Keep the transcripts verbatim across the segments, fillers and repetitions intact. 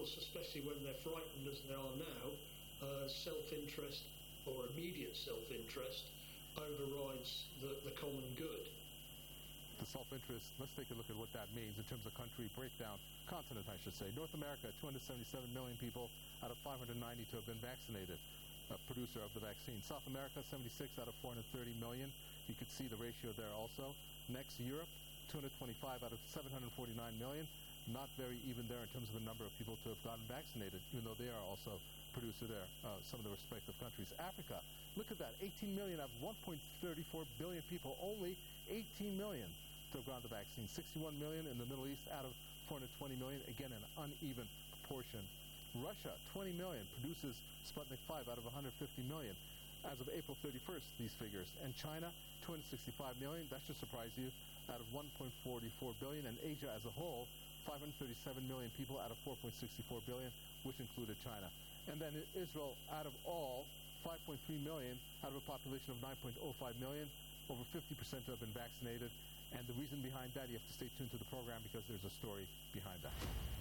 course, especially when they're frightened as they are now, uh, self-interest or immediate self-interest overrides the, the common good. The self-interest, let's take a look at what that means in terms of country breakdown. Continent, I should say. North America, two hundred seventy-seven million people out of five hundred ninety to have been vaccinated, a producer of the vaccine. South America, seventy-six out of four hundred thirty million. You could see the ratio there also. Next, Europe, two hundred twenty-five out of seven hundred forty-nine million. Not very even there in terms of the number of people to have gotten vaccinated, even though they are also producer there, uh, some of the respective countries. Africa, look at that, eighteen million out of one point three four billion people, only eighteen million to have gotten the vaccine. sixty-one million in the Middle East out of four hundred twenty million, again an uneven proportion. Russia, twenty million, produces Sputnik five out of one hundred fifty million. As of April thirty-first, these figures. And China, two hundred sixty-five million, that should surprise you, out of one point four four billion. And Asia as a whole, five hundred thirty-seven million people out of four point six four billion, which included China. And then Israel, out of all, five point three million out of a population of nine point oh five million, over fifty percent have been vaccinated. And the reason behind that, you have to stay tuned to the program because there's a story behind that.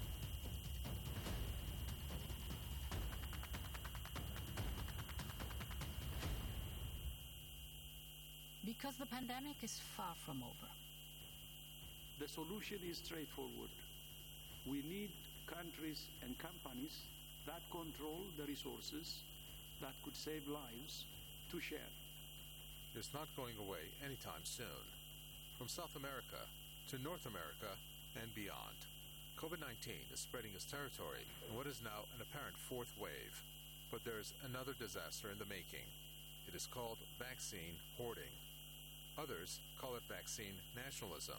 Because the pandemic is far from over. The solution is straightforward. We need countries and companies that control the resources that could save lives to share. It's not going away anytime soon. From South America to North America and beyond, COVID nineteen is spreading its territory in what is now an apparent fourth wave. But there's another disaster in the making. It is called vaccine hoarding. Others call it vaccine nationalism.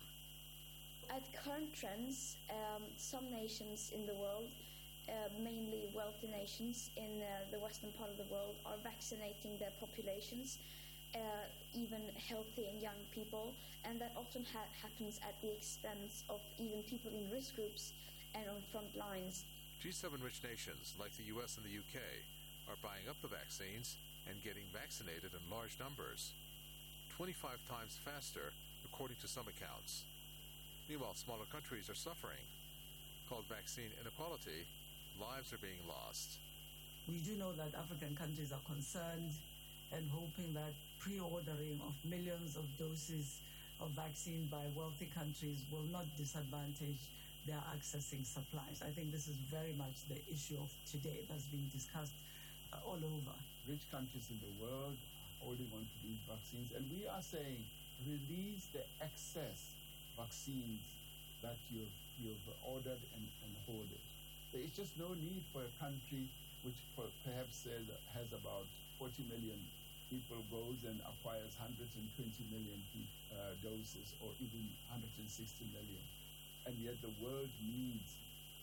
At current trends, um, some nations in the world, uh, mainly wealthy nations in uh, the western part of the world, are vaccinating their populations, uh, even healthy and young people, and that often ha- happens at the expense of even people in risk groups and on front lines. G seven rich nations like the U S and the U K are buying up the vaccines and getting vaccinated in large numbers, twenty-five times faster, according to some accounts. Meanwhile, smaller countries are suffering. Called vaccine inequality, lives are being lost. We do know that African countries are concerned and hoping that pre-ordering of millions of doses of vaccine by wealthy countries will not disadvantage their accessing supplies. I think this is very much the issue of today that's being discussed uh, all over. Rich countries in the world holding on to these vaccines, and we are saying release the excess vaccines that you've, you've ordered and, and hoarded. There is just no need for a country which per, perhaps says, has about forty million people goes and acquires one hundred twenty million uh, doses or even one hundred sixty million. And yet the world needs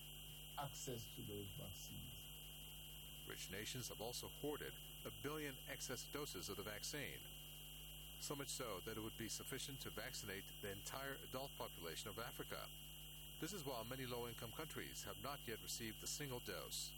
access to those vaccines. Rich nations have also hoarded a billion excess doses of the vaccine. So much so that it would be sufficient to vaccinate the entire adult population of Africa. This is while many low-income countries have not yet received a single dose.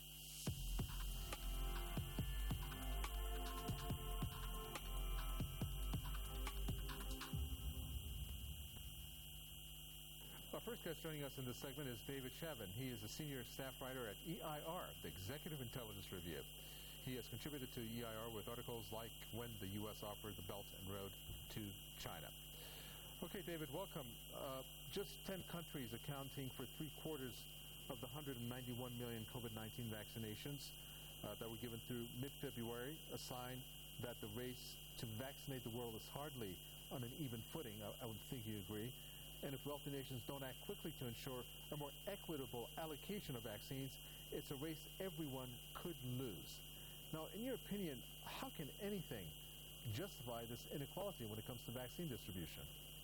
Our first guest joining us in this segment is David Shavin. He is a senior staff writer at E I R, the Executive Intelligence Review. He has contributed to E I R with articles like when the U S offered the Belt and Road to China. Okay, David, welcome. Uh, just ten countries accounting for three quarters of the one hundred ninety-one million COVID nineteen vaccinations uh, that were given through mid-February, a sign that the race to vaccinate the world is hardly on an even footing. I, I would think you agree. And if wealthy nations don't act quickly to ensure a more equitable allocation of vaccines, it's a race everyone could lose. Now, in your opinion, how can anything justify this inequality when it comes to vaccine distribution?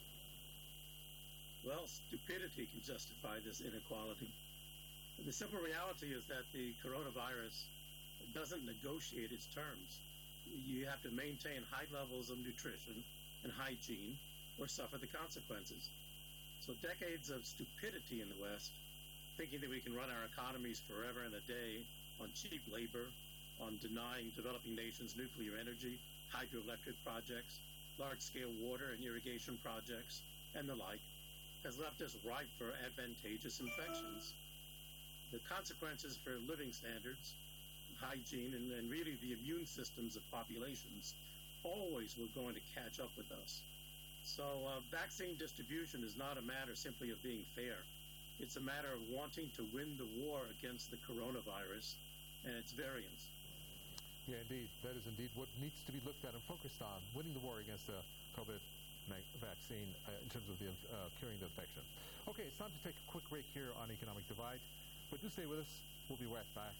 Well, stupidity can justify this inequality. The simple reality is that the coronavirus doesn't negotiate its terms. You have to maintain high levels of nutrition and hygiene or suffer the consequences. So decades of stupidity in the West, thinking that we can run our economies forever and a day on cheap labor, on denying developing nations nuclear energy, hydroelectric projects, large-scale water and irrigation projects, and the like, has left us ripe for advantageous infections. the consequences for living standards, hygiene, and, and really the immune systems of populations always were going to catch up with us. So uh, vaccine distribution is not a matter simply of being fair. It's a matter of wanting to win the war against the coronavirus and its variants. Yeah, indeed. That is indeed what needs to be looked at and focused on, winning the war against the COVID vaccine uh, in terms of the uh, curing the infection. Okay, it's time to take a quick break here on Economic Divide. But do stay with us. We'll be right back.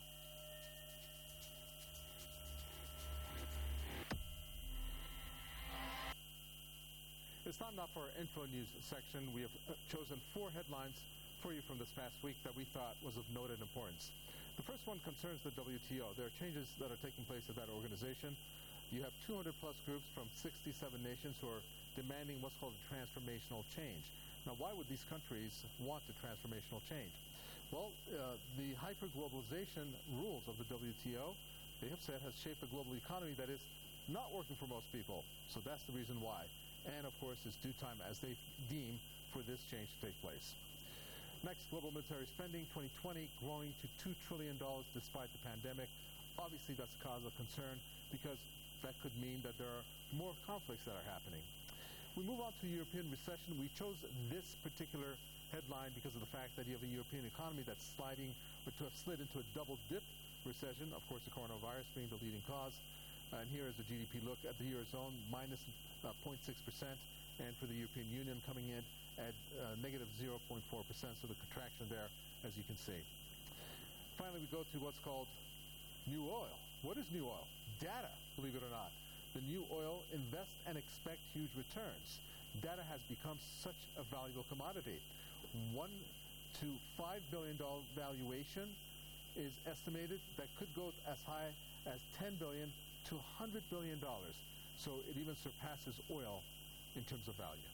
It's time now for our Info News section. We have uh, chosen four headlines for you from this past week that we thought was of noted importance. The first one concerns the W T O. There are changes that are taking place at that organization. You have two hundred plus groups from sixty-seven nations who are demanding what's called a transformational change. Now, why would these countries want a transformational change? Well, uh, the hyperglobalization rules of the W T O, they have said, has shaped a global economy that is not working for most people. So that's the reason why. And, of course, it's due time, as they deem, for this change to take place. Next, global military spending, twenty twenty, growing to two trillion dollars despite the pandemic. Obviously, that's a cause of concern because that could mean that there are more conflicts that are happening. We move on to European recession. We chose this particular headline because of the fact that you have a European economy that's sliding, or to have slid into a double-dip recession, of course, the coronavirus being the leading cause. And here is the G D P look at the Eurozone, minus uh, zero point six percent, and for the European Union coming in at uh, negative zero point four percent, so the contraction there, as you can see. Finally, we go to what's called new oil. What is new oil? Data, believe it or not. The new oil, invest and expect huge returns. Data has become such a valuable commodity. One to five billion dollar valuation is estimated that could go as high as ten billion to one hundred billion dollars. So it even surpasses oil in terms of value.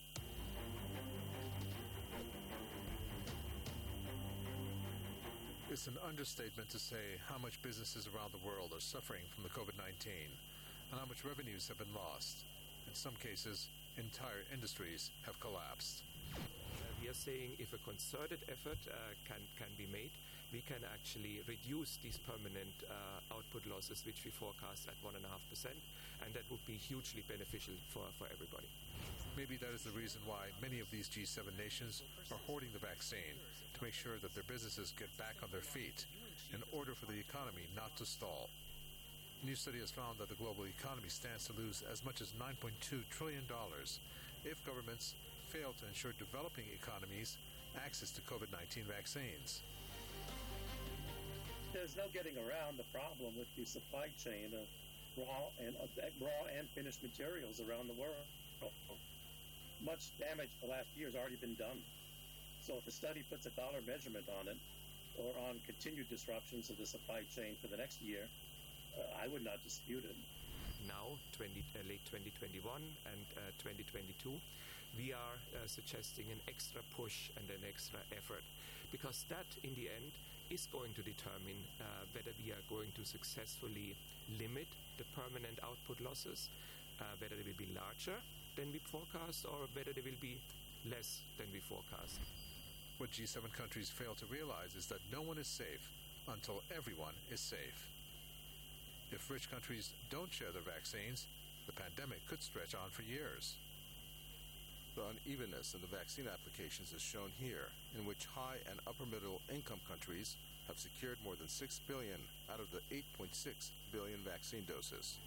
It's an understatement to say how much businesses around the world are suffering from the COVID nineteen and how much revenues have been lost. In some cases, entire industries have collapsed. Uh, we are saying if a concerted effort uh, can, can be made, we can actually reduce these permanent uh, output losses, which we forecast at one point five percent, and that would be hugely beneficial for, for everybody. Maybe that is the reason why many of these G seven nations are hoarding the vaccine to make sure that their businesses get back on their feet in order for the economy not to stall. A new study has found that the global economy stands to lose as much as nine point two trillion dollars if governments fail to ensure developing economies access to COVID nineteen vaccines. There's no getting around the problem with the supply chain of raw and uh, raw and finished materials around the world. Much damage the last year has already been done. So if a study puts a dollar measurement on it, or on continued disruptions of the supply chain for the next year, uh, I would not dispute it. Now, twenty, uh, late twenty twenty-one and uh, twenty twenty-two, we are uh, suggesting an extra push and an extra effort, because that, in the end, is going to determine uh, whether we are going to successfully limit the permanent output losses, uh, whether they will be larger than we forecast, or whether they will be less than we forecast. What G seven countries fail to realize is that no one is safe until everyone is safe. If rich countries don't share their vaccines, the pandemic could stretch on for years. The unevenness in the vaccine applications is shown here, in which high and upper middle income countries have secured more than six billion out of the eight point six billion vaccine doses.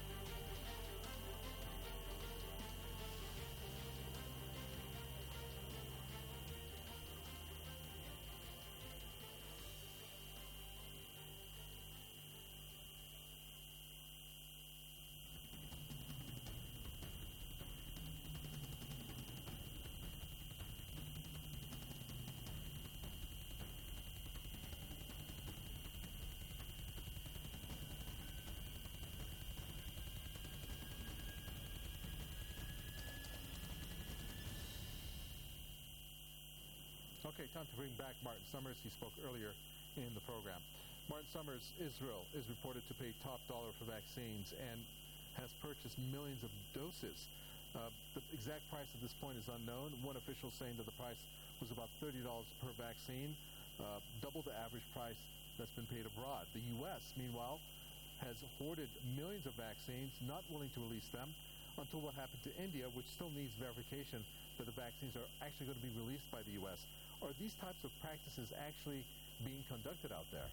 Okay, time to bring back Martin Summers. He spoke earlier in the program. Martin Summers, Israel is reported to pay top dollar for vaccines and has purchased millions of doses. Uh, the exact price at this point is unknown. One official saying that the price was about thirty dollars per vaccine. uh, double the average price that's been paid abroad. The U S, meanwhile, has hoarded millions of vaccines, not willing to release them until what happened to India, which still needs verification that the vaccines are actually going to be released by the U S. Are these types of practices actually being conducted out there?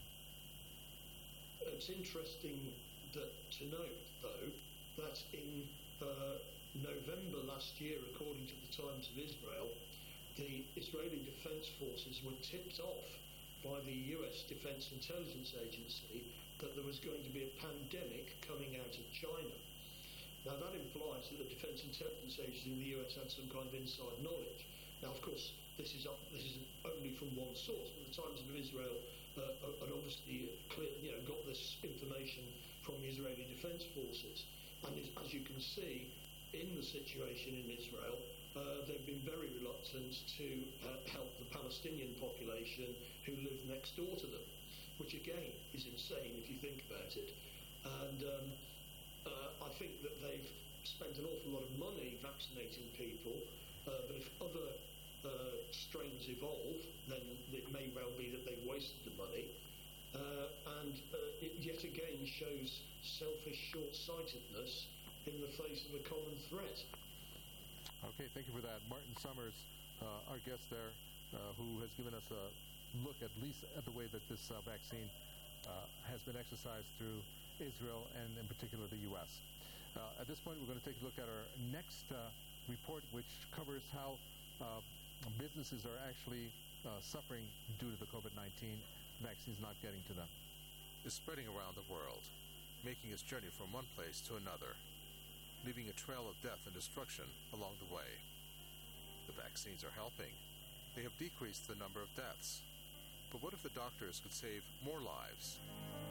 It's interesting that, to note, though, that in uh, November last year, according to the Times of Israel, the Israeli Defense Forces were tipped off by the U S Defense Intelligence Agency that there was going to be a pandemic coming out of China. Now, that implies that the Defense Intelligence Agency in the U S had some kind of inside knowledge. Now, of course, this is up, this is only from one source, but the Times of Israel uh, had obviously clear, you know, got this information from the Israeli Defense Forces. And as, as you can see, in the situation in Israel, uh, they've been very reluctant to uh, help the Palestinian population who live next door to them, which again is insane if you think about it. And um, uh, I think that they've spent an awful lot of money vaccinating people, uh, but if other uh, strains evolve, then it may well be that they've wasted the money. Uh, and uh, it yet again shows selfish short-sightedness in the face of a common threat. Okay, thank you for that. Martin Summers, uh, our guest there, uh, who has given us a look at least at the way that this uh, vaccine uh, has been exercised through Israel and in particular the U S. Uh, at this point, we're going to take a look at our next uh, report, which covers how uh, businesses are actually uh, suffering due to the COVID nineteen vaccines not getting to them. Is spreading around the world, making its journey from one place to another, leaving a trail of death and destruction along the way. The vaccines are helping. They have decreased the number of deaths. But what if the doctors could save more lives?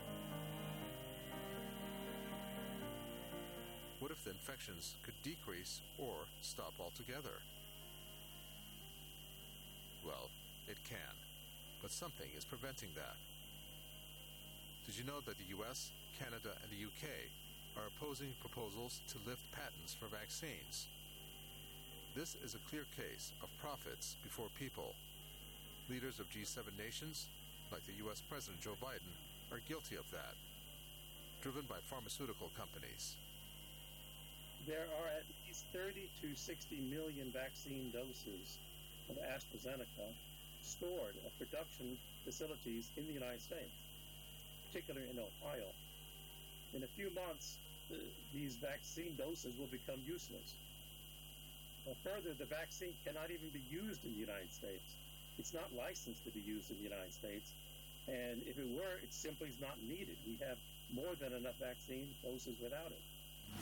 What if the infections could decrease or stop altogether? Well, it can, but something is preventing that. Did you know that the U S, Canada, and the U K are opposing proposals to lift patents for vaccines? This is a clear case of profits before people. Leaders of G seven nations, like the U S President Joe Biden, are guilty of that, driven by pharmaceutical companies. There are at least thirty to sixty million vaccine doses of AstraZeneca stored at production facilities in the United States, particularly in Ohio. In a few months, the, these vaccine doses will become useless. Well, further, the vaccine cannot even be used in the United States. It's not licensed to be used in the United States, and if it were, it simply is not needed. We have more than enough vaccine doses without it.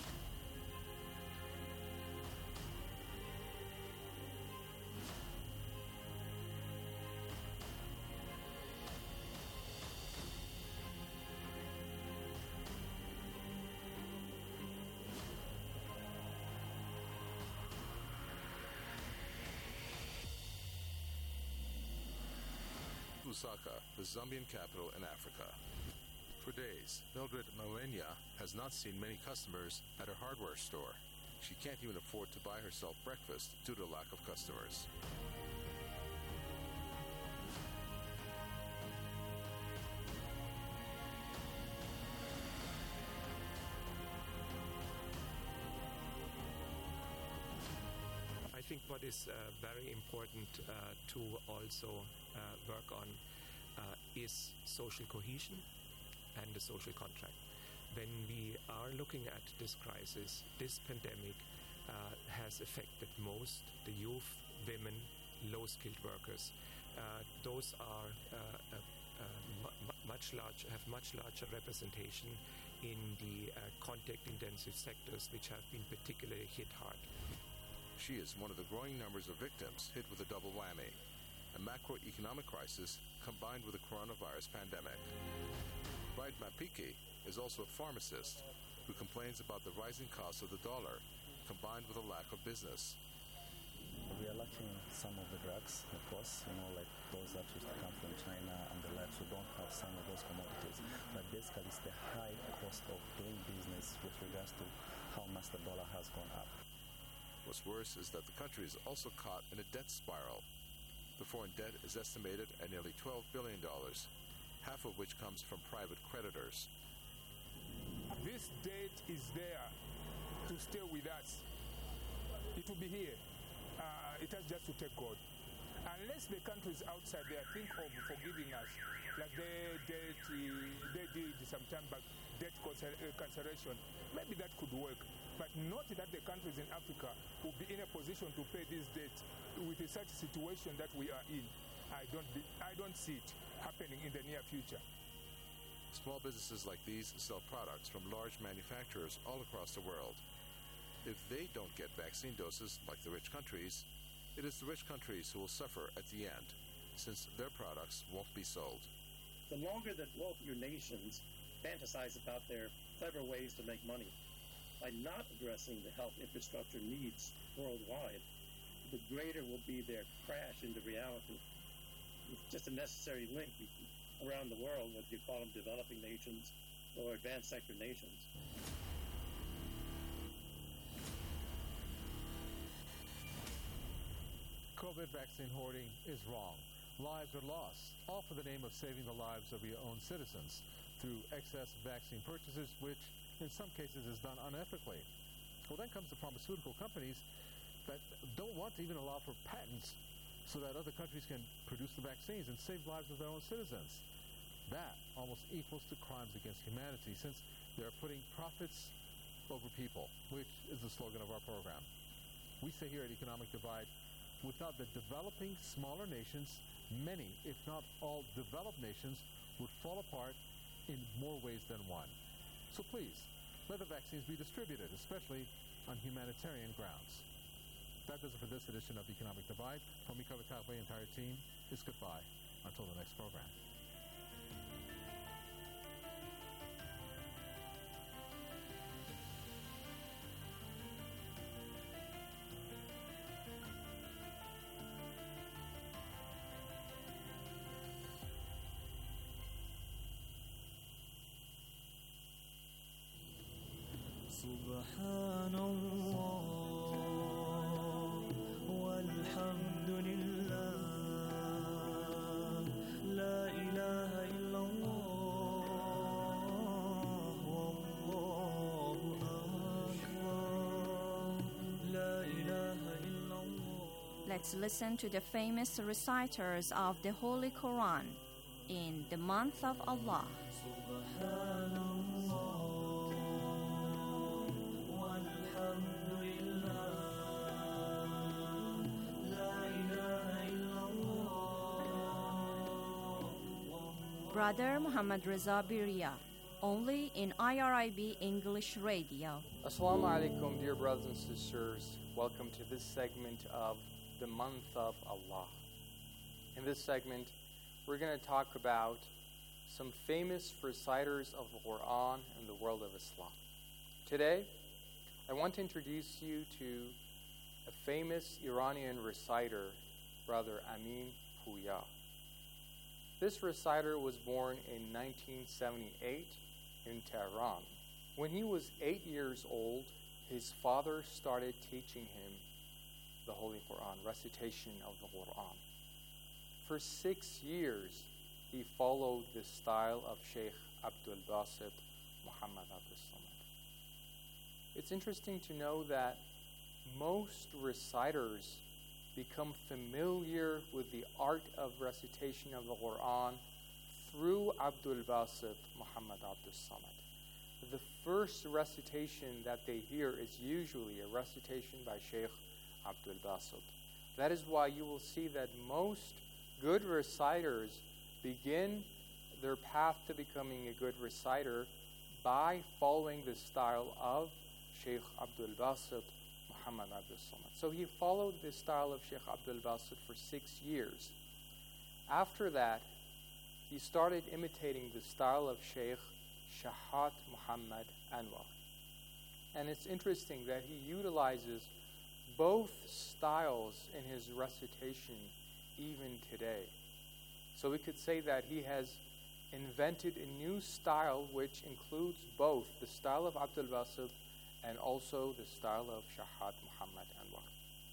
Lusaka, the Zambian capital in Africa. For days, Mildred Mawenya has not seen many customers at her hardware store. She can't even afford to buy herself breakfast due to lack of customers. I think what is uh, very important uh, to also uh, work on uh, is social cohesion and the social contract. When we are looking at this crisis, this pandemic uh, has affected most the youth, women, low-skilled workers. Uh, those are uh, uh, uh, mu- much large, have much larger representation in the uh, contact-intensive sectors, which have been particularly hit hard. She is one of the growing numbers of victims hit with a double whammy, a macroeconomic crisis combined with a coronavirus pandemic. Bride Mapiki is also a pharmacist who complains about the rising cost of the dollar combined with a lack of business. We are lacking some of the drugs, of course, you know, like those that used to come from China and the likes, who don't have some of those commodities. But basically it's the high cost of doing business with regards to how much the dollar has gone up. What's worse is that the country is also caught in a debt spiral. The foreign debt is estimated at nearly twelve billion dollars, half of which comes from private creditors. This debt is there to stay with us. It will be here. Uh, it has just to take God. Unless the countries outside there think of forgiving us, like they did, they did some time back, debt cancellation, maybe that could work. But not that the countries in Africa will be in a position to pay this debt with such a situation that we are in. I don't, be, I don't see it happening in the near future. Small businesses like these sell products from large manufacturers all across the world. If they don't get vaccine doses like the rich countries, it is the rich countries who will suffer at the end, since their products won't be sold. The longer that wealthier nations fantasize about their clever ways to make money, by not addressing the health infrastructure needs worldwide, the greater will be their crash into reality. It's just a necessary link around the world, whether you call them developing nations or advanced sector nations. COVID vaccine hoarding is wrong. Lives are lost, all for the name of saving the lives of your own citizens through excess vaccine purchases, which in some cases is done unethically. Well, then comes the pharmaceutical companies that don't want to even allow for patents so that other countries can produce the vaccines and save lives of their own citizens. That almost equals to crimes against humanity, since they're putting profits over people, which is the slogan of our program. We say here at Economic Divide, without the developing smaller nations, many, if not all developed nations, would fall apart in more ways than one. So please, let the vaccines be distributed, especially on humanitarian grounds. That does it for this edition of Economic Divide. From Mika Vatakwe and the entire team, it's goodbye until the next program. سبحان الله والحمد لله لا إله إلا الله والله أكبر لا إله إلا الله. Let's listen to the famous reciters of the Holy Quran in the month of Allah. سبحان الله Brother Muhammad Reza Biria, only in I R I B English Radio. Assalamu alaikum, dear brothers and sisters. Welcome to this segment of the month of Allah. In this segment, we're going to talk about some famous reciters of the Quran in the world of Islam. Today, I want to introduce you to a famous Iranian reciter, Brother Amin Pouya. This reciter was born in nineteen seventy-eight in Tehran. When he was eight years old, his father started teaching him the Holy Quran, recitation of the Quran. For six years, he followed the style of Sheikh Abdul Basit Muhammad Abdul Samad. It's interesting to know that most reciters become familiar with the art of recitation of the Quran through Abdul Basit Muhammad Abdul Samad. The first recitation that they hear is usually a recitation by Sheikh Abdul Basit. That is why you will see that most good reciters begin their path to becoming a good reciter by following the style of Sheikh Abdul Basit Muhammad Abdul Samad. So he followed the style of Sheikh Abdul Basit for six years. After that, he started imitating the style of Sheikh Shahat Muhammad Anwar. And it's interesting that he utilizes both styles in his recitation even today. So we could say that he has invented a new style which includes both the style of Abdul Basit and also the style of Shahat Muhammad Anwar.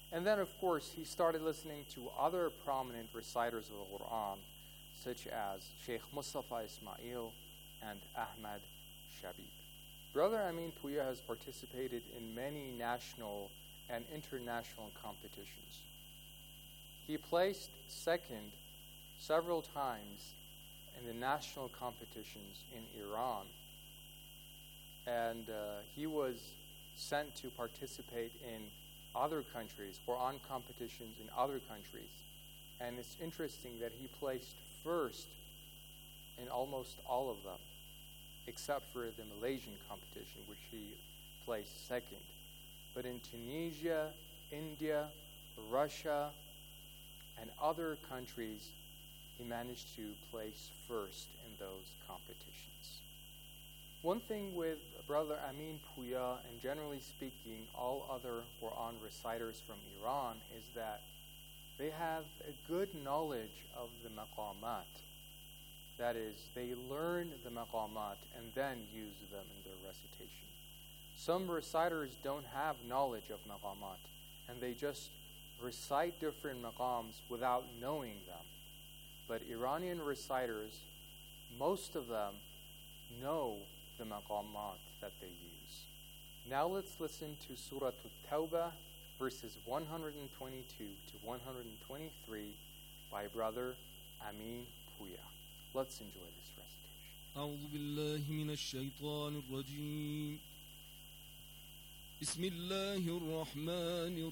And then, of course, he started listening to other prominent reciters of the Quran, such as Sheikh Mustafa Ismail and Ahmad Shabib. Brother Amin Puya has participated in many national and international competitions. He placed second several times in the national competitions in Iran, and uh, he was sent to participate in other countries, Quran competitions in other countries. And it's interesting that he placed first in almost all of them, except for the Malaysian competition, which he placed second. But in Tunisia, India, Russia, and other countries, he managed to place first in those competitions. One thing with Brother Amin Puya, and generally speaking, all other Quran reciters from Iran, is that they have a good knowledge of the maqamat. That is, they learn the maqamat and then use them in their recitation. Some reciters don't have knowledge of maqamat, and they just recite different maqams without knowing them. But Iranian reciters, most of them know the maqamat that they use. Now let's listen to Surah At-Tawbah, verses one hundred twenty-two to one hundred twenty-three by Brother Amin Puya. Let's enjoy this recitation. أعوذ بالله من الشيطان الرجيم بسم الله الرحمن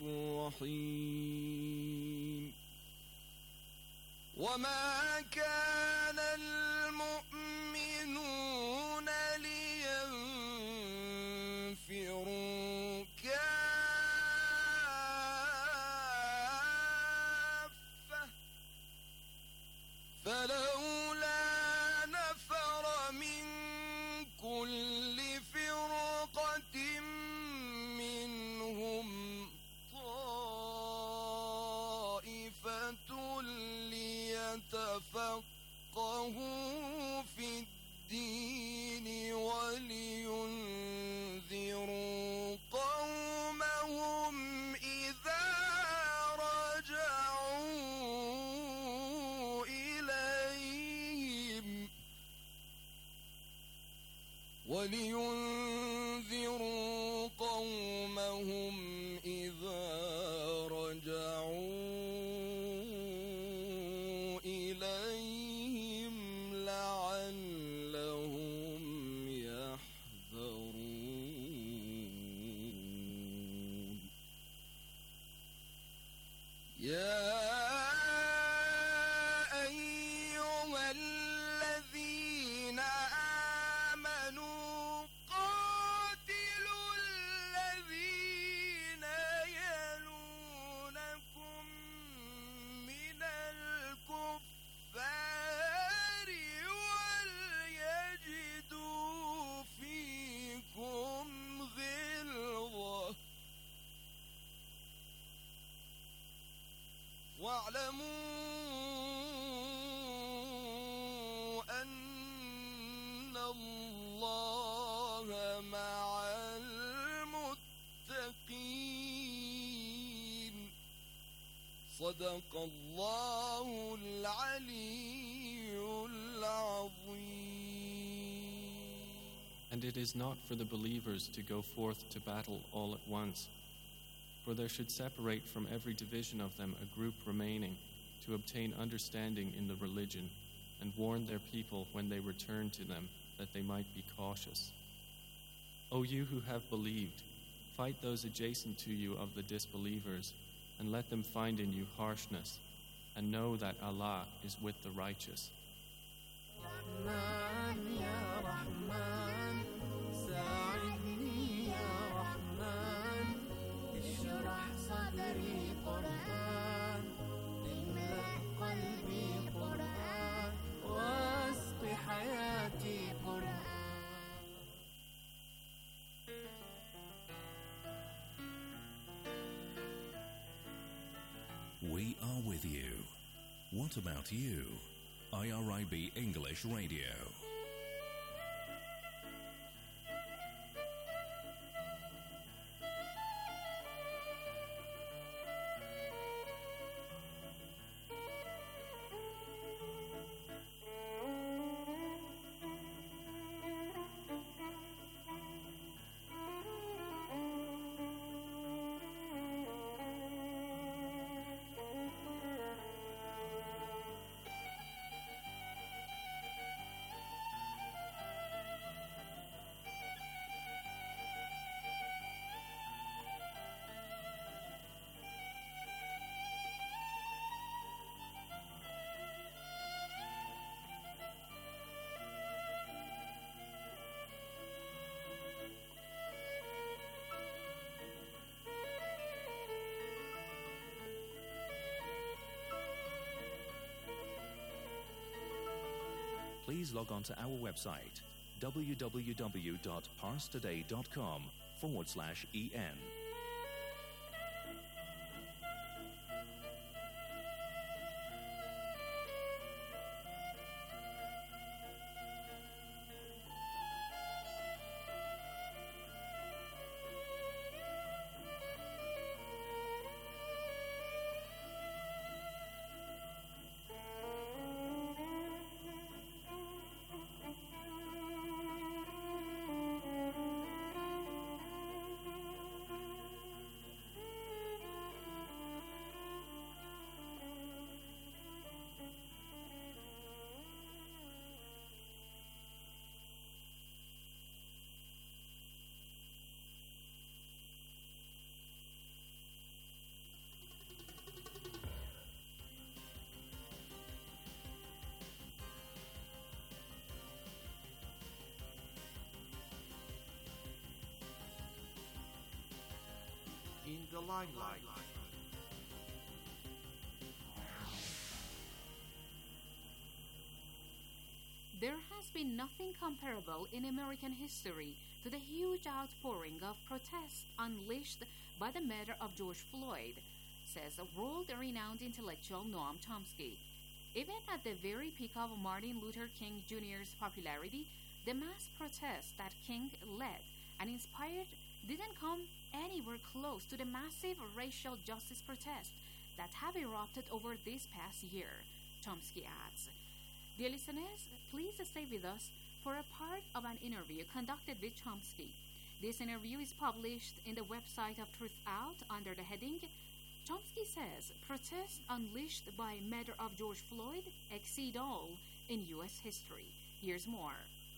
الرحيم وما كان المؤمنون لينفروا كافة فلولا نفر من كل فرقة منهم طائفة ليتفقهوا في الدين ولينذروا قومهم إذا رجعوا إليهم ولينذروا قومهم إذا رجعوا إليهم لعلهم يحذرون يا أيها الذين آمنوا قاتلوا الذين يلونكم من الكفار وليجدوا فيكم غلظة واعلموا أن الله مع المتقين صدق الله العلي العظيم. And it is not for the believers to go forth to battle all at once, for there should separate from every division of them a group remaining, to obtain understanding in the religion, and warn their people when they return to them, that they might be cautious. O you who have believed, fight those adjacent to you of the disbelievers, and let them find in you harshness, and know that Allah is with the righteous. We are with you. What about you? I R I B English Radio. please log on to our website, www.parstoday.com forward slash en. In the limelight. There has been nothing comparable in American history to the huge outpouring of protest unleashed by the murder of George Floyd, says world-renowned intellectual Noam Chomsky. Even at the very peak of Martin Luther King Junior's popularity, the mass protests that King led and inspired didn't come anywhere close to the massive racial justice protests that have erupted over this past year, Chomsky adds. Dear listeners, please stay with us for a part of an interview conducted with Chomsky. This interview is published in the website of Truth Out under the heading, Chomsky says protests unleashed by murder of George Floyd exceed all in U S history. Here's more.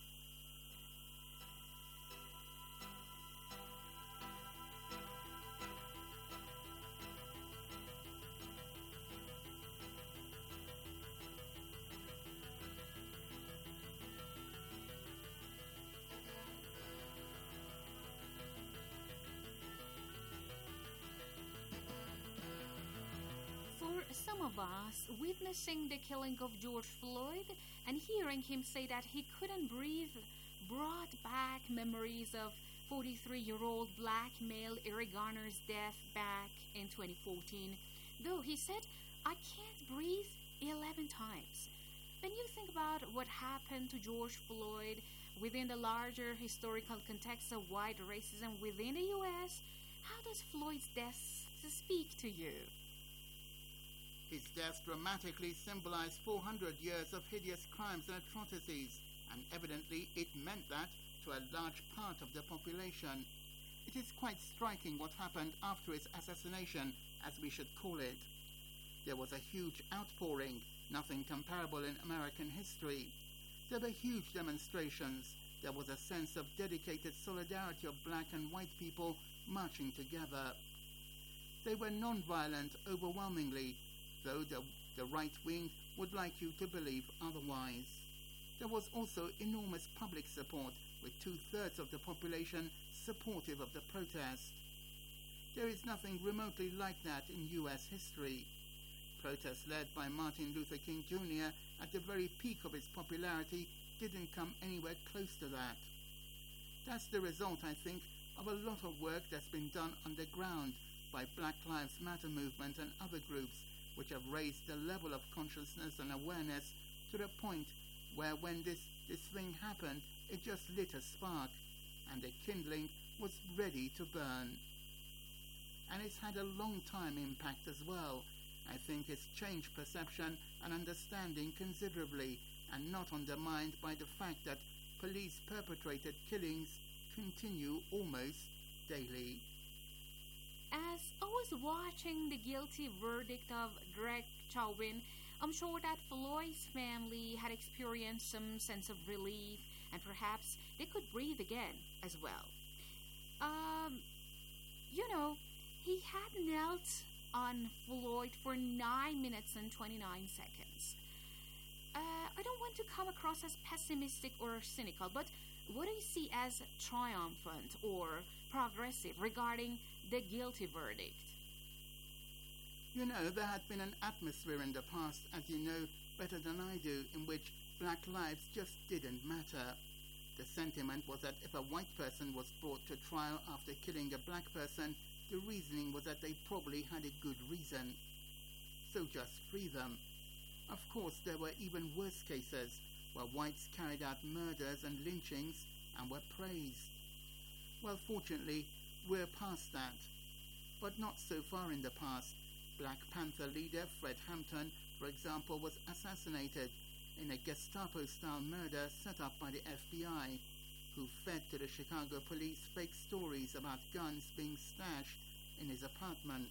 Some of us witnessing the killing of George Floyd and hearing him say that he couldn't breathe brought back memories of forty-three-year-old black male Eric Garner's death back in twenty fourteen, though he said, "I can't breathe eleven times." When you think about what happened to George Floyd within the larger historical context of white racism within the U S, how does Floyd's death speak to you? His death dramatically symbolized four hundred years of hideous crimes and atrocities, and evidently it meant that to a large part of the population. It is quite striking what happened after his assassination, as we should call it. There was a huge outpouring, nothing comparable in American history. There were huge demonstrations. There was a sense of dedicated solidarity of black and white people marching together. They were non-violent overwhelmingly, though the, the right wing would like you to believe otherwise. There was also enormous public support, with two-thirds of the population supportive of the protest. There is nothing remotely like that in U S history. Protests led by Martin Luther King Junior at the very peak of his popularity didn't come anywhere close to that. That's the result, I think, of a lot of work that's been done underground by Black Lives Matter movement and other groups, which have raised the level of consciousness and awareness to the point where when this, this thing happened, it just lit a spark, and the kindling was ready to burn. And it's had a long time impact as well. I think it's changed perception and understanding considerably, and not undermined by the fact that police-perpetrated killings continue almost daily. As I was watching the guilty verdict of Derek Chauvin, I'm sure that Floyd's family had experienced some sense of relief, and perhaps they could breathe again as well. Um, you know, he had knelt on Floyd for nine minutes and twenty-nine seconds. Uh, I don't want to come across as pessimistic or cynical, but what do you see as triumphant or progressive regarding the guilty verdict? You know, there had been an atmosphere in the past, as you know better than I do, in which black lives just didn't matter. The sentiment was that if a white person was brought to trial after killing a black person, the reasoning was that they probably had a good reason. So just free them. Of course, there were even worse cases where whites carried out murders and lynchings and were praised. Well, fortunately, we're past that. But not so far in the past. Black Panther leader Fred Hampton, for example, was assassinated in a Gestapo-style murder set up by the F B I, who fed to the Chicago police fake stories about guns being stashed in his apartment.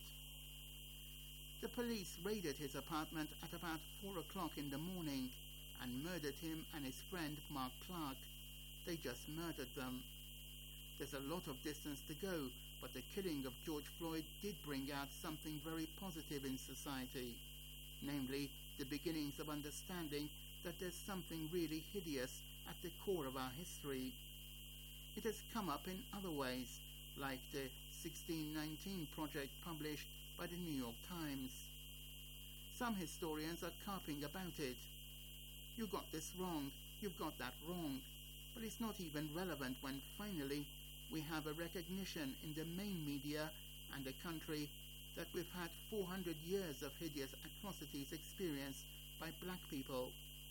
The police raided his apartment at about four o'clock in the morning and murdered him and his friend Mark Clark. They just murdered them. There's a lot of distance to go, but the killing of George Floyd did bring out something very positive in society, namely the beginnings of understanding that there's something really hideous at the core of our history. It has come up in other ways, like the sixteen nineteen project published by the New York Times. Some historians are carping about it. You got this wrong, you've got that wrong, but it's not even relevant when finally we have a recognition in the main media and the country that we've had four hundred years of hideous atrocities experienced by black people.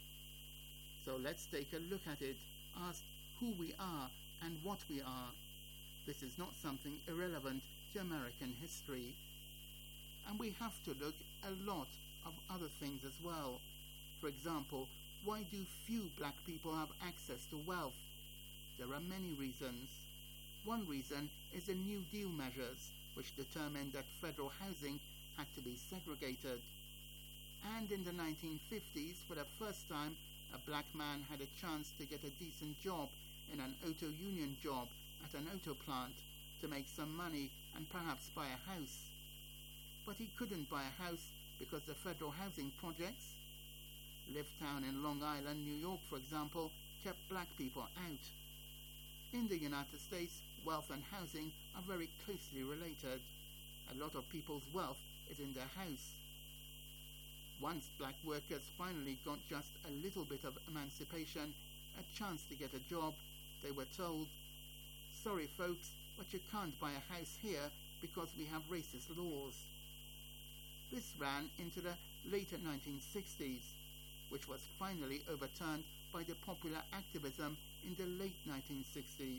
So let's take a look at it, ask who we are and what we are. This is not something irrelevant to American history. And we have to look a lot of other things as well. For example, why do few black people have access to wealth? There are many reasons. One reason is the New Deal measures, which determined that federal housing had to be segregated. And in the nineteen fifties, for the first time, a black man had a chance to get a decent job in an auto union job at an auto plant to make some money and perhaps buy a house. But he couldn't buy a house because the federal housing projects, Liftown in Long Island, New York, for example, kept black people out. In the United States, wealth and housing are very closely related. A lot of people's wealth is in their house. Once black workers finally got just a little bit of emancipation, a chance to get a job, they were told, "Sorry folks, but you can't buy a house here because we have racist laws." This ran into the later nineteen sixties, which was finally overturned by the popular activism in the late nineteen sixties.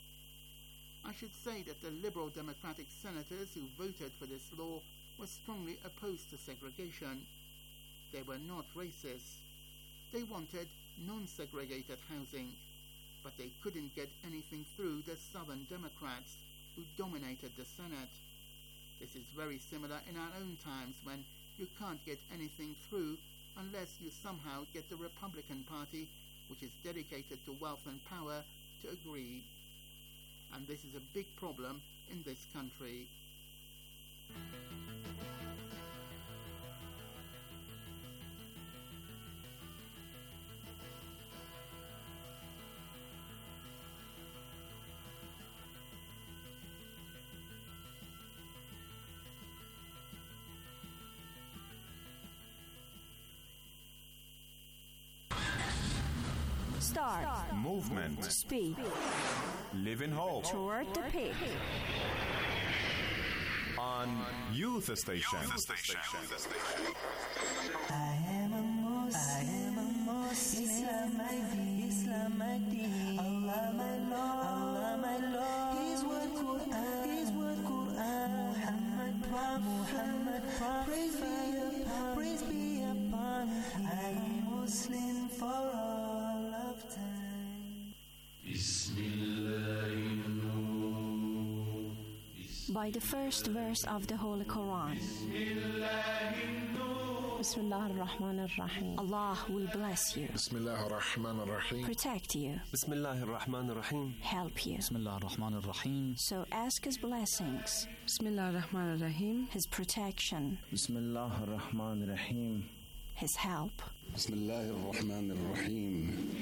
I should say that the liberal Democratic senators who voted for this law were strongly opposed to segregation. They were not racist. They wanted non-segregated housing, but they couldn't get anything through the Southern Democrats, who dominated the Senate. This is very similar in our own times, when you can't get anything through unless you somehow get the Republican Party, which is dedicated to wealth and power, to agree. And this is a big problem in this country. Start. Movement. Speak. Live in hope. Toward the peak. On Youth Station. Youth Station. I am a Muslim. I am a Muslim. Islam my deen. Islam my deen. Allah my Lord. Allah my Lord. His word Quran. His word Quran. Muhammad Prophet. Muhammad Prophet. Praise be upon. Praise be upon him. I am Muslim for all of time. By the first verse of the Holy Quran. Bismillah ar-Rahman ar-Rahim. Allah will bless you. Bismillah ar-Rahman ar-Rahim. Protect you. Bismillah ar-Rahman ar-Rahim. Help you. Bismillah ar-Rahman ar-Rahim. So ask His blessings. Bismillah ar-Rahman ar-Rahim. His protection. Bismillah ar-Rahman ar-Rahim. His help. Bismillah ar-Rahman ar-Rahim.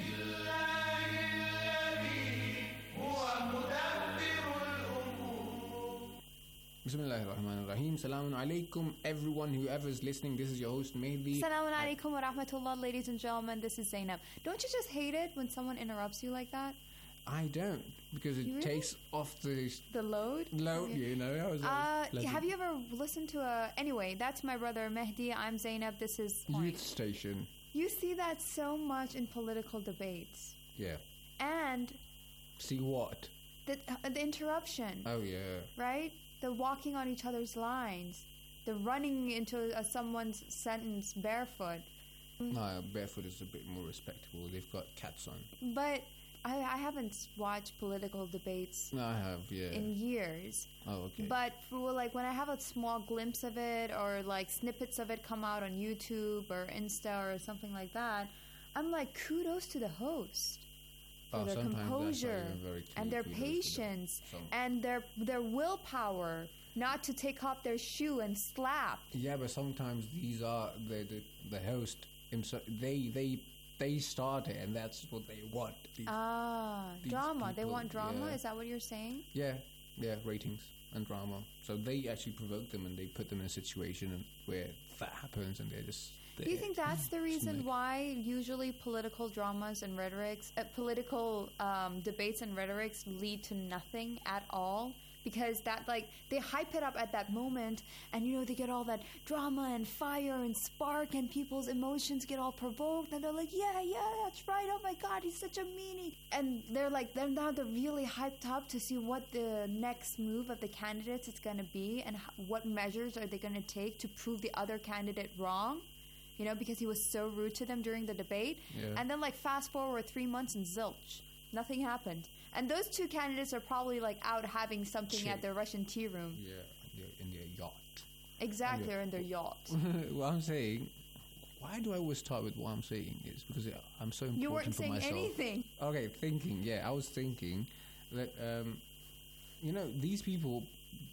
Bismillahir Rahmanir Rahim. Salamun alaikum, everyone, whoever's listening. This is your host, Mehdi. Assalamu alaikum wa rahmatullah, ladies and gentlemen. This is Zainab. Don't you just hate it when someone interrupts you like that? I don't, because it You really? takes off the The load? load, you know. I was, Uh, like, have you ever listened to a... Anyway, that's my brother Mehdi. I'm Zainab. This is Point. Youth Station? You see that so much in political debates. Yeah. And See what? the, uh, the interruption, Oh, yeah. right? The walking on each other's lines. The running into uh, someone's sentence barefoot. No, barefoot is a bit more respectable. They've got cats on. But I, I haven't watched political debates No, I have, yeah. in years. Oh, okay. But for like when I have a small glimpse of it or like snippets of it come out on YouTube or Insta or something like that, I'm like, kudos to the host for Oh, their sometimes that's not composure even very and their kudos to them. patience Some- and their their willpower not to take off their shoe and slap. Yeah, but sometimes these are the the, the host himself. They they they start it, and that's what they want. These- Ah, these drama. They people, want drama. yeah. Is that what you're saying? Yeah, yeah, ratings and drama. So they actually provoke them, and they put them in a situation and- where that happens, and they're just. Do you think that's the reason Snake. why usually political dramas and rhetorics, uh, political um, debates and rhetorics lead to nothing at all? Because that, like, they hype it up at that moment, and you know they get all that drama and fire and spark, and people's emotions get all provoked, and they're like, yeah, yeah, that's right. Oh my God, he's such a meanie. And they're like, they're now they're really hyped up to see what the next move of the candidates is going to be, and h- what measures are they going to take to prove the other candidate wrong. You know, because he was so rude to them during the debate. Yeah. And then, like, fast forward three months and zilch. Nothing happened. And those two candidates are probably, like, out having something Chill. at their Russian tea room. Yeah, they're in their yacht. Exactly, Okay. or in their yacht. What I'm saying, why do I always start with what I'm saying? Is because I'm so important You weren't for saying myself. anything. Okay, thinking. Yeah, I was thinking that um, you know, these people,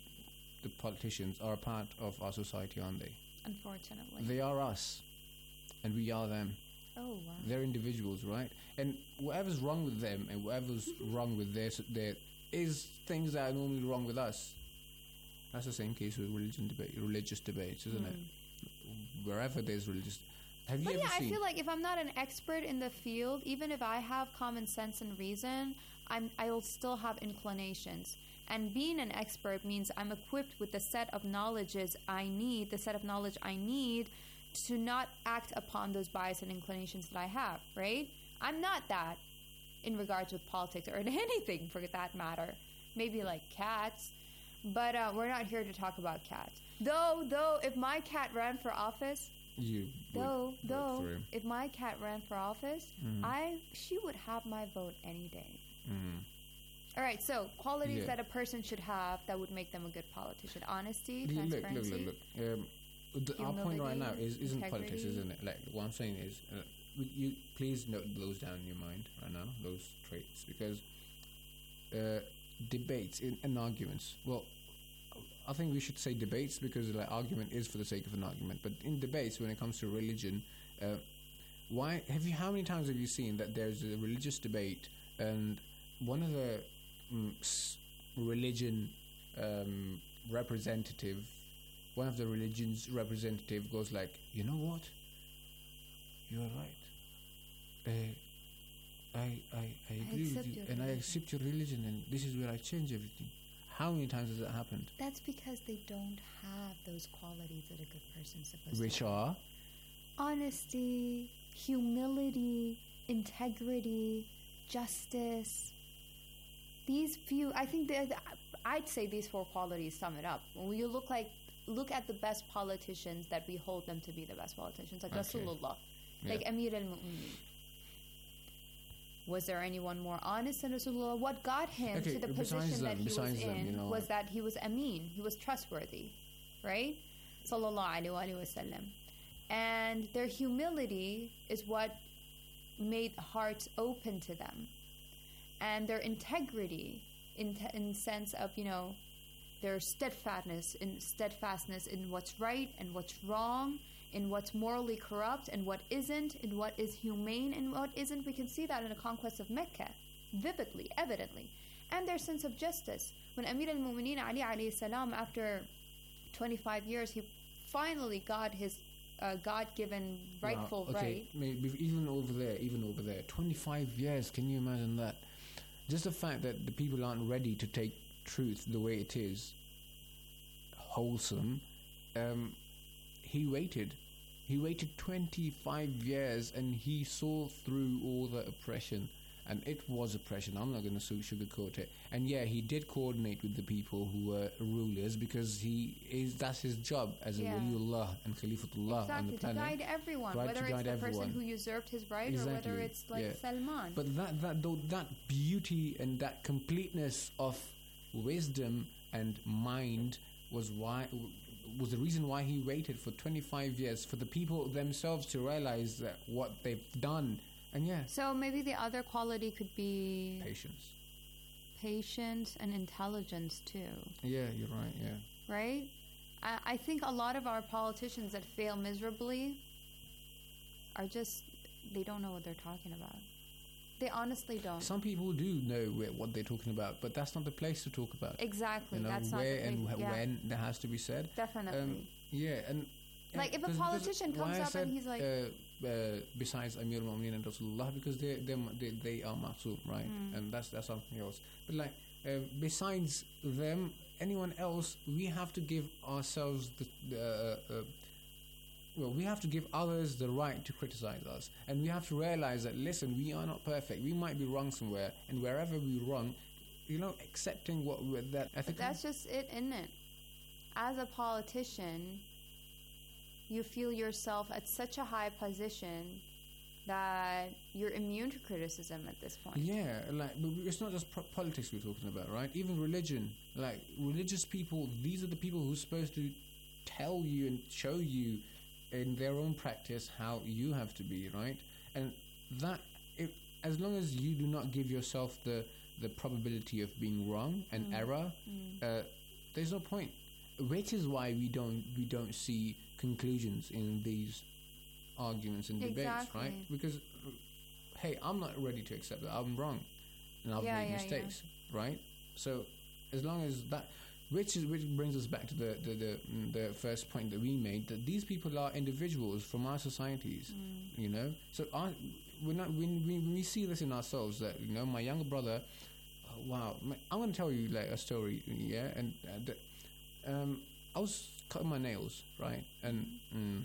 the politicians, are a part of our society, aren't they? Unfortunately. They are us, and we are them. Oh, wow. They're individuals, right? And whatever's wrong with them and whatever's wrong with their, their is things that are normally wrong with us. That's the same case with religion debate, religious debates, isn't it? Wherever there's religious, have you But ever yeah, seen? I feel like if I'm not an expert in the field, even if I have common sense and reason, I'm I'll still have inclinations. And being an expert means I'm equipped with the set of knowledges I need, the set of knowledge I need to not act upon those bias and inclinations that I have, right? I'm not that in regards with politics or in anything for that matter. Maybe like cats, but uh, we're not here to talk about cats. Though, though, if my cat ran for office, you would though, vote though, for him. if my cat ran for office, Mhm. I she would have my vote any day. Mm. All right, so qualities Yeah. that a person should have that would make them a good politician: honesty, Look, look, transparency. look, look. Um, the, our point right now is isn't politics, integrity. isn't it? Like what I'm saying is, uh, would you please note those down in your mind right now, those traits, because uh, debates in, and arguments. Well, I think we should say debates because like argument is for the sake of an argument. But in debates, when it comes to religion, uh, why have you? How many times have you seen that there's a religious debate and one of the mm, s- religion um, representative, one of the religion's representative goes like, you know what? You are right. Uh, I, I, I agree with accept you, your and I religion. accept your religion, and this is where I change everything. How many times has that happened? That's because they don't have those qualities that a good person's supposed Which to have. are? Honesty, humility, integrity, justice. These few, I think, that I'd say these four qualities sum it up. When you look like, look at the best politicians that we hold them to be the best politicians, like Okay. Rasulullah, Yeah. like Amir al-Mu'mineen. Was there anyone more honest than Rasulullah? What got him Okay, to the besides position that them- he was besides them, in you know, was that he was Ameen, he was trustworthy, right? Sallallahu alaihi wasallam. And their humility is what made hearts open to them. And their integrity, in t- in sense of, you know, their steadfastness in steadfastness in what's right and what's wrong, in what's morally corrupt and what isn't, in what is humane and what isn't. We can see that in the conquest of Mecca, vividly, evidently. and their sense of justice. When Amir al-Mu'mineen Ali alayhi salam, after twenty-five years, he finally got his uh, God-given rightful Wow, okay, right. maybe even over there, even over there, twenty-five years, can you imagine that? Just the fact that the people aren't ready to take truth the way it is, wholesome, um, he waited. He waited twenty-five years and he saw through all the oppression. And it was oppression. I'm not going to sugarcoat it. And yeah, he did coordinate with the people who were rulers because he is that's his job as a Yeah. Waliullah and Khalifatullah on the Exactly, to planet. guide everyone, Right, whether to it's guide the everyone. person who usurped his right or Exactly, whether it's like yeah. Salman. But that that though that beauty and that completeness of wisdom and mind was why was the reason why he waited for twenty-five years for the people themselves to realize that what they've done. And yeah, So maybe the other quality could be patience. patience and intelligence too, Yeah, you're right. Yeah. right? I, I think a lot of our politicians that fail miserably are just, they don't know what they're talking about. They honestly don't. Some people do know where, what they're talking about, but that's not the place to talk about. Exactly, You know, that's not where the and place, wh- yeah. when that has to be said. Definitely. yeah, and Like, if a 'cause- because politician why comes I up and said, he's like- uh, uh, besides Amir al-Mu'mineen and Rasulullah, because they they they, they are ma'soom, right? Mm. And that's that's something else. But like, uh, besides them, anyone else, we have to give ourselves the. the uh, uh, well, we have to give others the right to criticize us, and we have to realize that listen, we are not perfect. We might be wrong somewhere, and wherever we're wrong, you know, accepting what we're that. I But think that's just it, isn't it? As a politician, you feel yourself at such a high position that you're immune to criticism at this point. Yeah, like, but we- it's not just pro- politics we're talking about, right? Even religion. Like, religious people, these are the people who're supposed to tell you and show you in their own practice how you have to be, right? And that, if, as long as you do not give yourself the, the probability of being wrong and Mm. error, Mm. uh, there's no point. Which is why we don't we don't see conclusions in these arguments and debates, Exactly. right? Because, uh, hey, I'm not ready to accept that I'm wrong, and I've Yeah, made yeah, mistakes, right? So, as long as that, which is which brings us back to the the the, mm, the first point that we made, that these people are individuals from our societies, Mm. you know. So, our, we're not when we, when we see this in ourselves, that you know, my younger brother, oh, wow, my, I'm going to tell you like a story, yeah, and uh, the, um, I was cutting my nails, right, and mm,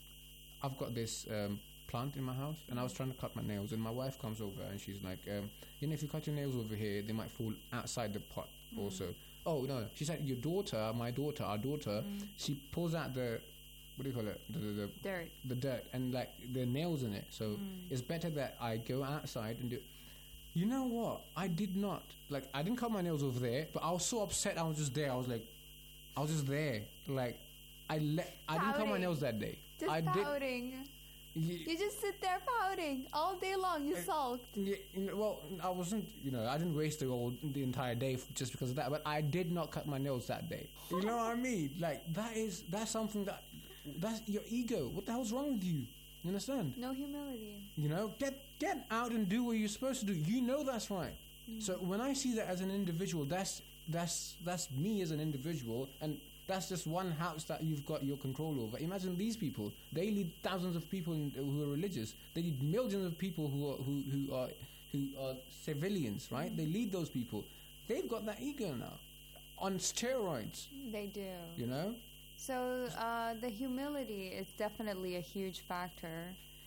I've got this um, plant in my house, and I was trying to cut my nails, and my wife comes over and she's like, um, you know, if you cut your nails over here, they might fall outside the pot Mm. also. Oh no, she said your daughter, my daughter, our daughter, Mm. she pulls out the what do you call it, the the, the Dirt. the dirt, and like the nails in it. So Mm. it's better that I go outside and do. You know what? I did not like. I didn't cut my nails over there, but I was so upset. I was just there. I was like, I was just there. Like, I let. I didn't cut my Pouting. nails that day. Just I did. pouting. Ye- You just sit there pouting all day long. You sulked. Yeah, you know, well, I wasn't, you know, I didn't waste the whole the entire day f- just because of that. But I did not cut my nails that day. You know what I mean? Like that is that's something that that's your ego. What the hell's wrong with you? You understand? No humility. You know, get get out and do what you're supposed to do. You know that's right. Mm. So when I see that as an individual, that's that's that's me as an individual, and that's just one house that you've got your control over. Imagine these people; they lead thousands of people in, who are religious. They lead millions of people who are who, who are who are civilians, right? Mm. They lead those people. They've got that ego now, on steroids. They do. You know. So uh, the humility is definitely a huge factor.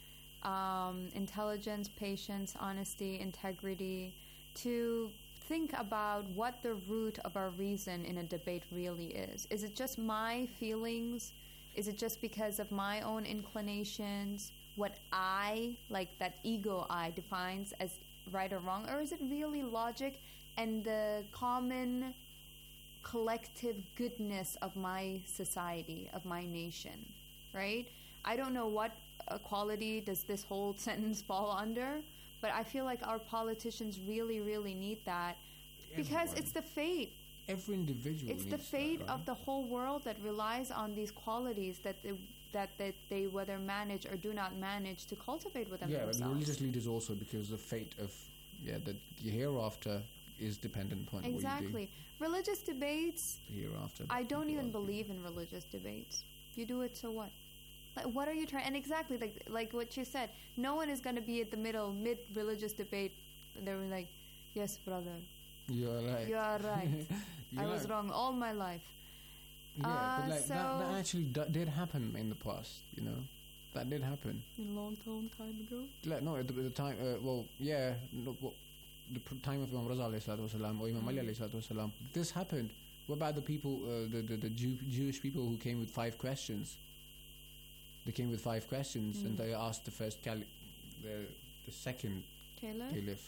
Um, intelligence, patience, honesty, integrity. To think about what the root of our reason in a debate really is. Is it just my feelings? Is it just because of my own inclinations? What I, like that ego I, defines as right or wrong? Or is it really logic and the common collective goodness of my society, of my nation, right? I don't know what uh, quality does this whole sentence fall under, but I feel like our politicians really, really need that because Everyone. it's the fate. Every individual. It's the needs fate that, right? of the whole world that relies on these qualities that they, that, that they whether manage or do not manage to cultivate within Yeah, themselves. but religious leaders also, because the fate of yeah the, the hereafter is dependent upon Exactly. Religious debates, what you do hereafter. I don't even believe in religious debates. You do it, so what? Like, what are you trying? And exactly like like what you said, no one is going to be at the middle, mid religious debate. They were like, "Yes, brother, you are right. You are right. You I know, was wrong all my life." Yeah, uh, but like so that, that actually d- did happen in the past. You know, that did happen. a long, long time ago. Like no, at the, at the time. Uh, well, yeah, no, well, the pr- time of Imam Raza alayhi salatu wasalam or Imam Ali alayhi salatu wasalam. This happened. What about the people, uh, the the, the Jew, Jewish people who came with five questions? They came with five questions, Mm. and they asked the first cali- the the second Caliph? caliph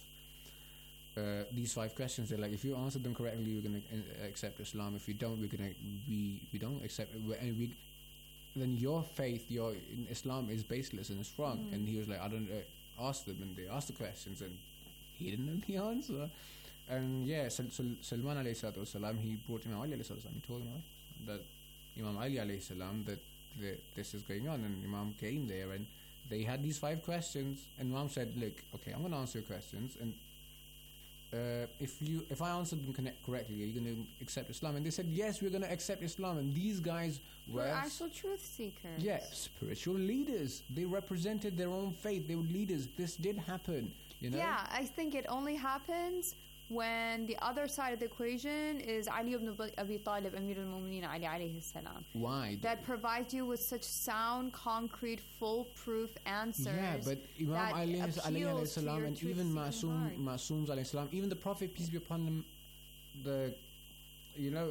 uh, these five questions. They're like, if you answer them correctly, you're going to uh, accept Islam. If you don't, we're going to we we don't accept it. We're- And we then your faith, your in Islam is baseless and it's wrong. Mm. And he was like, I don't uh, ask them, and they asked the questions, and he didn't know the answer. And yeah, Sal- Sal- Salman alayhi salatu wasalam, he brought Imam Ali alayhi salatu wasalam. He told him that Imam Ali alayhi salam that the, this is going on, and Imam came there, and they had these five questions, and Imam said, look, okay, I'm going to answer your questions, and uh, if you if I answered them connect correctly, are you going to accept Islam? And they said, yes, we're going to accept Islam. And these guys were We're actual truth seekers. yeah, spiritual leaders. They represented their own faith. They were leaders. This did happen, you know? Yeah, I think it only happens when the other side of the equation is Ali ibn Abi Talib, Amir al-Mu'mineen Ali alayhi salam. Why? That provides you with such sound, concrete, foolproof answers. Yeah, but Imam that Ali appeals alayhi to salam your and even truth-seeking Masoom, heart. Masoom alayhi salam, even the Prophet, peace be upon him, the, you know,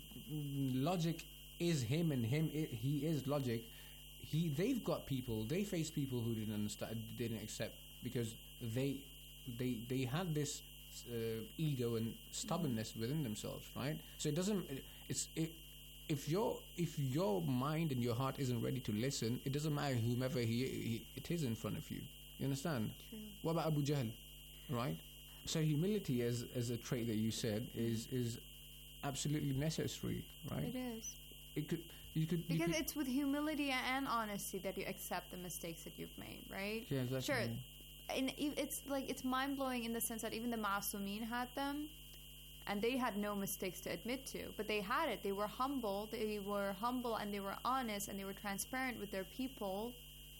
logic is him, and him, I, he is logic. He, they've got people, they face people who didn't understand, didn't accept, because they, they, they had this uh, ego and stubbornness within themselves, right? So it doesn't, it's, it, if your if your mind and your heart isn't ready to listen, it doesn't matter whomever he, he it is in front of you. You understand? True. What about Abu Jahl, right? So humility, as as a trait that you said, is is absolutely necessary, right? It is. It could you could you Because could, it's with humility and honesty that you accept the mistakes that you've made, right? Yeah, exactly. Sure. And e- it's like it's mind blowing in the sense that even the Ma'asumin had them, and they had no mistakes to admit to, but they had it. They were humble. They were humble, and they were honest, and they were transparent with their people.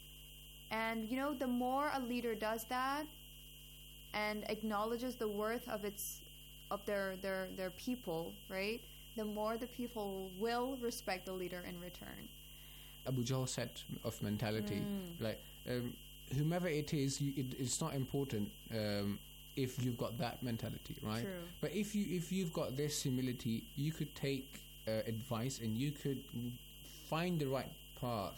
And you know, the more a leader does that, and acknowledges the worth of its of their their their people, right? The more the people will respect the leader in return. Abu Jahl set of mentality, Mm. like um, whomever it is, you, it, it's not important um, if you've got that mentality, right? True. But if you if you've got this humility, you could take uh, advice and you could find the right path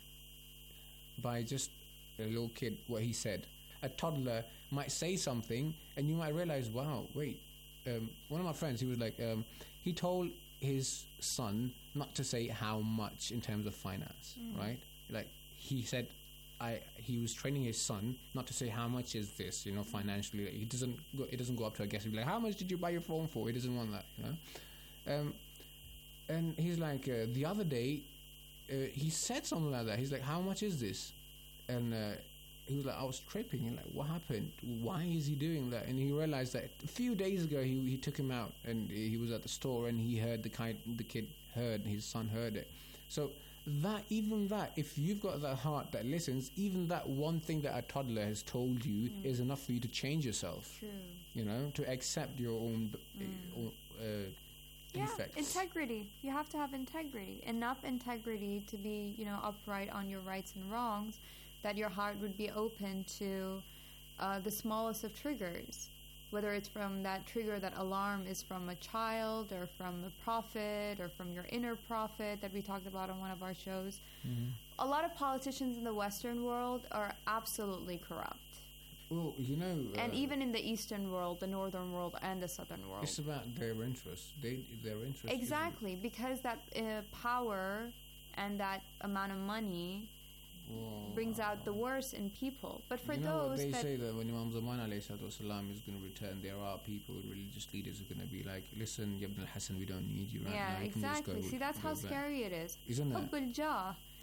by just a little kid. What he said, a toddler might say something, and you might realize, wow, wait. Um, one of my friends, he was like, um, he told his son not to say how much in terms of finance, Mm. right? Like he said, I he was training his son not to say how much is this, you know, financially. He doesn't go, it doesn't go up to a guest and be like, how much did you buy your phone for? He doesn't want that, you know. Um, and he's like, uh, the other day, uh, he said something like that. He's like, how much is this? And uh, he was like, I was tripping. He's like, what happened? Why is he doing that? And he realized that a few days ago he he took him out and he was at the store and he heard the kid, the kid heard, his son heard it. So that, even that, if you've got that heart that listens, even that one thing that a toddler has told you Mm. is enough for you to change yourself. True. You know, to accept your own b- Mm. uh, Yeah, defects. integrity. You have to have integrity. Enough integrity to be, you know, upright on your rights and wrongs, that your heart would be open to uh, the smallest of triggers. Whether it's from that trigger, that alarm is from a child or from a prophet or from your inner prophet that we talked about on one of our shows. Mhm. A lot of politicians in the Western world are absolutely corrupt. Well, you know, And uh, even in the Eastern world, the Northern world, and the Southern world. it's about their interests. They their interests. is- Exactly, because that uh, power and that amount of money Well, brings out the worst in people. But for you know what those they that say, that when Imam Zaman alayhi salatu wasalam is going to return, there are people, religious leaders, who are going to be like, listen, Ya Ibn al-Hassan, we don't need you right yeah, now. You can just exactly. go- See, that's go how back." scary it is. Isn't it? Hubb al-jah.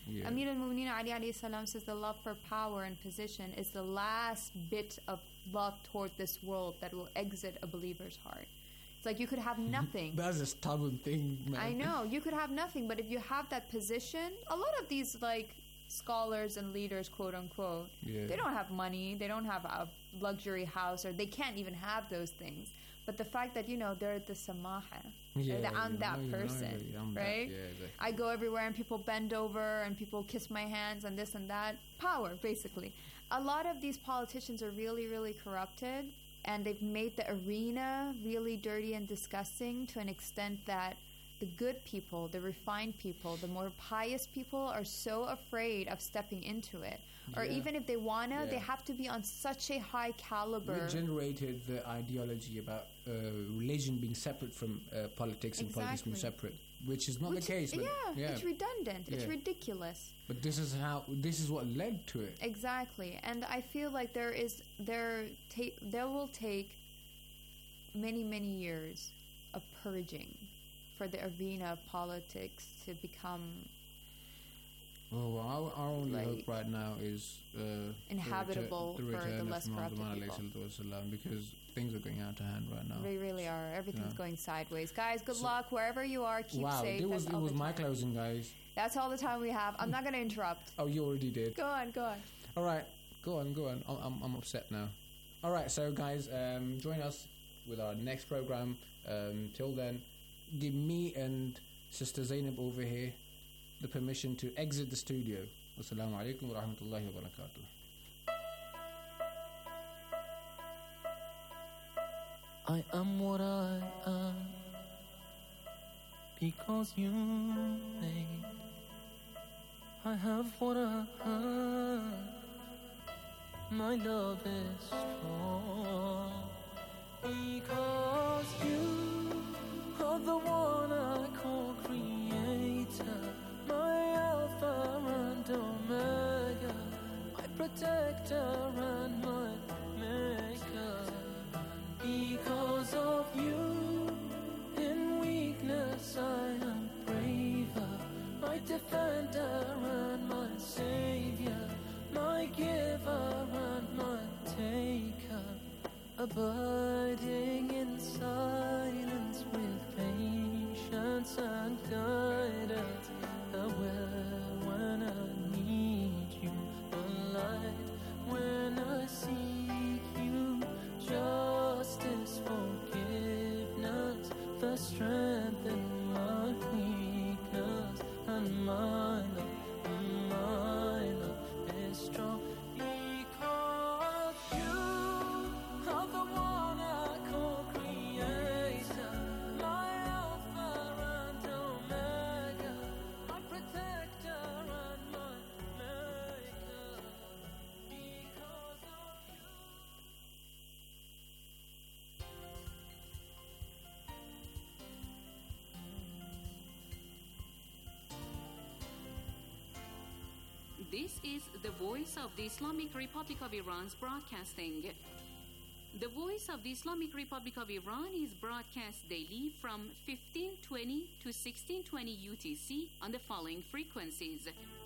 Yeah. Amir al-Mu'mineen Ali alayhi salam says the love for power and position is the last bit of love toward this world that will exit a believer's heart. It's like you could have nothing. That's a stubborn thing, man. I know. You could have nothing, but if you have that position, a lot of these, like, scholars and leaders, quote unquote, Yeah. they don't have money, they don't have a luxury house, or they can't even have those things. But the fact that, you know, they're the samaha, Yeah, they're the, I'm yeah, that I know, I know, person, yeah, I'm that, right? yeah, exactly. I go everywhere and people bend over and people kiss my hands and this and that. Power, basically. A lot of these politicians are really, really corrupted, and they've made the arena really dirty and disgusting to an extent that the good people, the refined people, the more pious people are so afraid of stepping into it. Or Yeah. even if they wanna, Yeah. they have to be on such a high caliber. We generated the ideology about uh, religion being separate from uh, politics and politics being Exactly. separate, which is not Which- the case. But yeah, yeah, it's redundant. It's Yeah. ridiculous. But this is how. This is what led to it. Exactly, and I feel like there is there ta- there will take many many years of purging for the arena of politics to become Well, our, our only Like, hope right now is uh, inhabitable the, return, the for the return less of corrupted Muhammad people. alayhi salatu wasalam, because things are going out of hand right now. They really are. Everything's Yeah. going sideways, guys. Good So- luck wherever you are. Keep wow, safe. it was That's it all was the my time. closing, guys. That's all the time we have. I'm not going to interrupt. Oh, you already did. Go on, go on. All right, go on, go on. I'm I'm, I'm upset now. All right, so guys, um, join us with our next program. Um, till then, give me and Sister Zainab over here the permission to exit the studio. Wassalamu alaikum wa rahmatullahi wa barakatuh. I am what I am because you made. I have what I have. My love is strong because you are the one I call creator, my alpha and omega, my protector and my maker. Because of you, in weakness I am braver, my defender and my savior, my giver and my taker, abiding in silence with patience and guidance, aware when I need you, the light when I seek you, justice, forgiveness, the strength in my weakness, and my love, my love is strong because you are the one I call creator, my alpha and omega, my protector and my maker. Because of you. This is the Voice of the Islamic Republic of Iran's broadcasting. The Voice of the Islamic Republic of Iran is broadcast daily from fifteen twenty to sixteen twenty U T C on the following frequencies.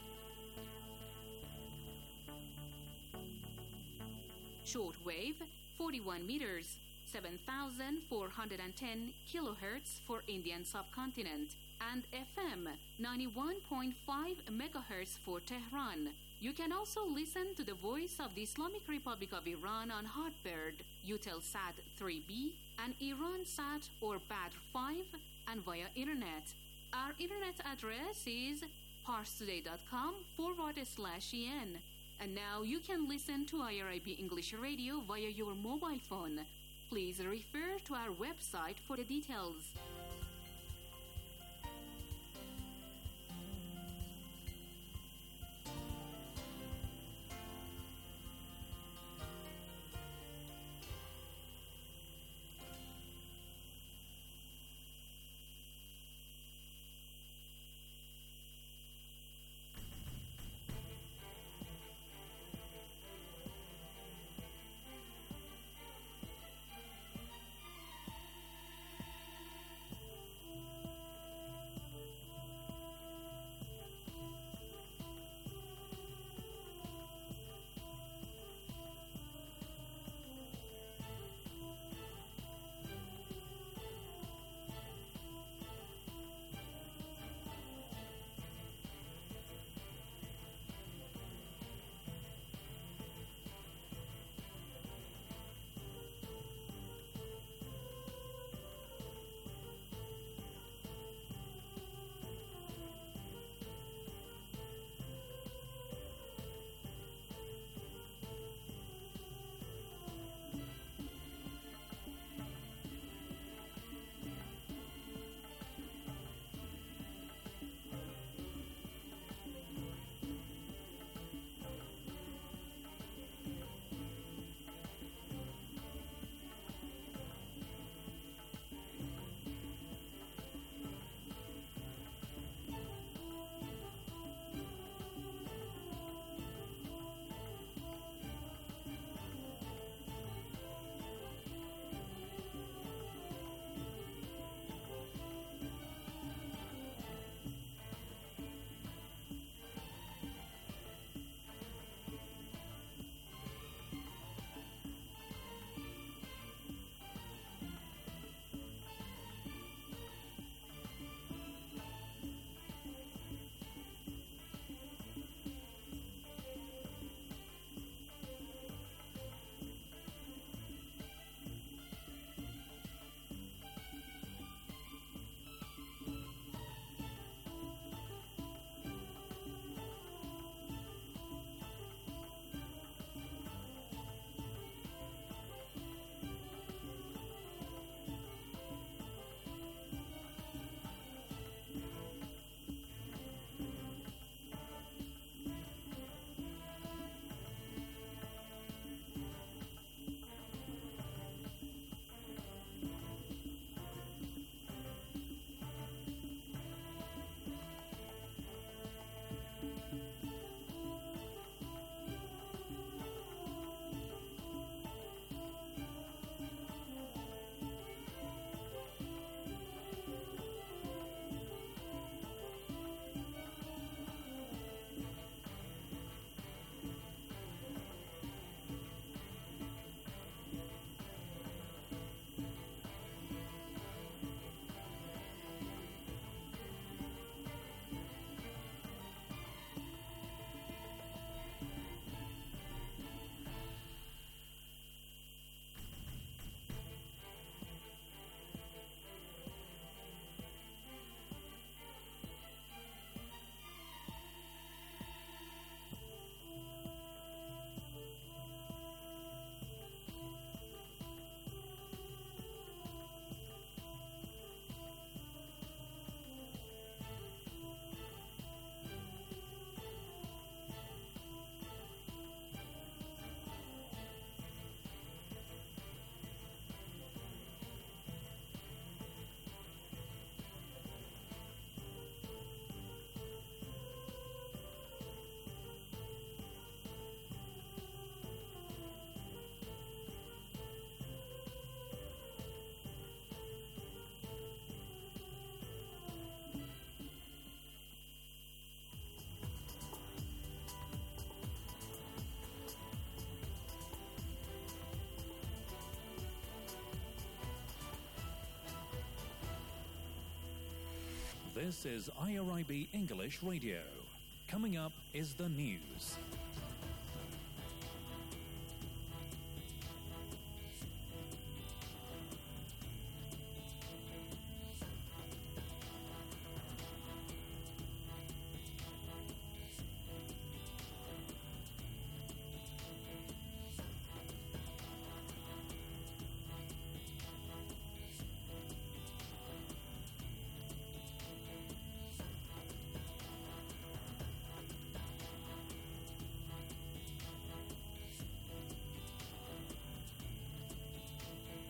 Shortwave forty-one meters, seven thousand four hundred ten kilohertz for Indian subcontinent, and F M ninety-one point five megahertz for Tehran. You can also listen to the Voice of the Islamic Republic of Iran on Hotbird, Eutelsat three B, and IranSat or Badr five, and via internet. Our internet address is parstoday.com forward slash en. And now you can listen to I R I B English Radio via your mobile phone. Please refer to our website for the details. This is I R I B English Radio. Coming up is the news.